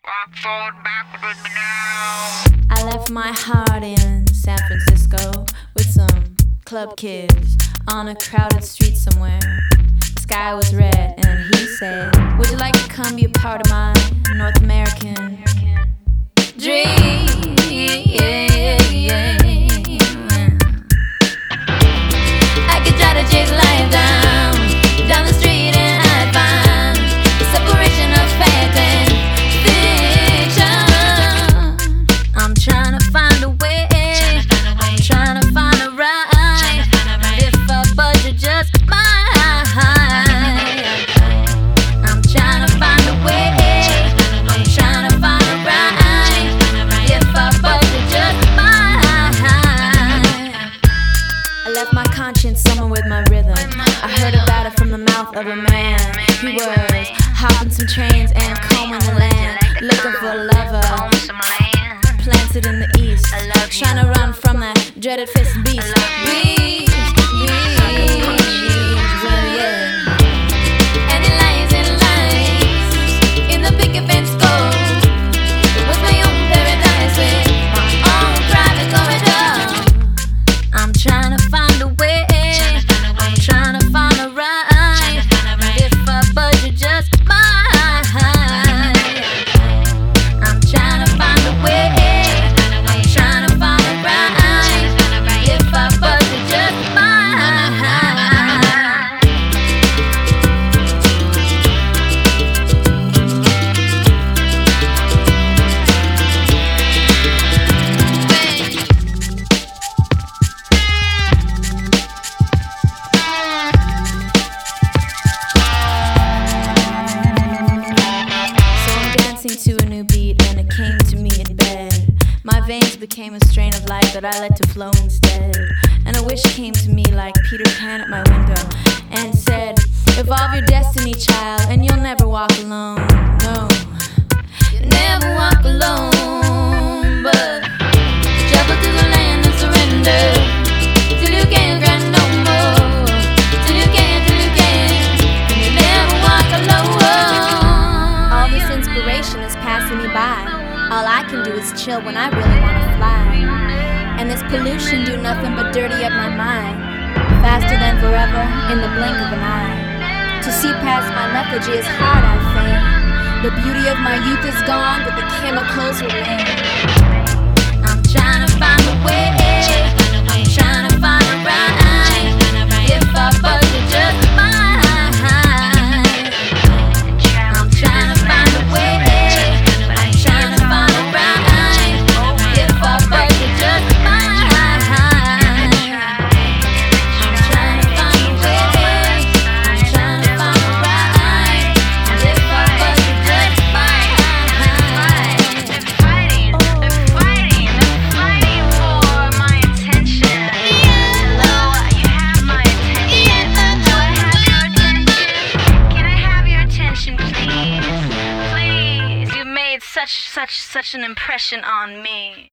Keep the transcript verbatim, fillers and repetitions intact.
Walk forward, backward with me now. I left my heart in San Francisco with some club kids on a crowded street somewhere. The sky was red and he said, would you like to come be a part of my North American dream? I could try to chase life down, down the street and I'd find the separation of fact and fiction. I'm trying to find a way, I'm trying to find a ride. If a budget just mine, I'm trying to find a way, I'm trying to find a ride. If a budget just mine, I left my conscience somewhere with my rhythm. I heard about it from the mouth of a man. He was hopping some trains and combing the land, looking for a lover planted in the east, trying to run from that dreaded fist beast. Breeze, breeze, well, yeah. And it lies and lies in the picket fence goes with my own paradise, with my own private corridor. I'm trying to find a way, I'm trying to find a ride. If a budget just mine, I'm trying to find a way, I'm trying to find a ride. If a budget just mine. To a new beat and it came to me in bed. My veins became a strain of life that I let to flow instead. And a wish came to me like Peter Pan at my window and said, evolve your destiny, child, and you'll never walk alone. No, you'll never walk alone, but travel to the land and surrender till you can't cry no more, till you can't, till you can't, and you'll never walk alone. All this inspiration is passing me by. All I can do is chill when I really want to fly. And this pollution do nothing but dirty up my mind, faster than forever in the blink of an eye. To see past my lethargy is hard, I think. The beauty of my youth is gone, but the chemicals remain. I'm trying to find a way, I'm trying to find a ride. If a budget just mine, I'm trying to find a way, I'm trying to find a ride. If a budget just mine, I'm trying to find a way, I'm trying to find a ride. If a budget just mine. They're fighting, they're fighting, they're fighting for my attention. Hello, you have my attention. Do I have your attention? Can I have your attention, please? Please, you made such, such, such an impression on me.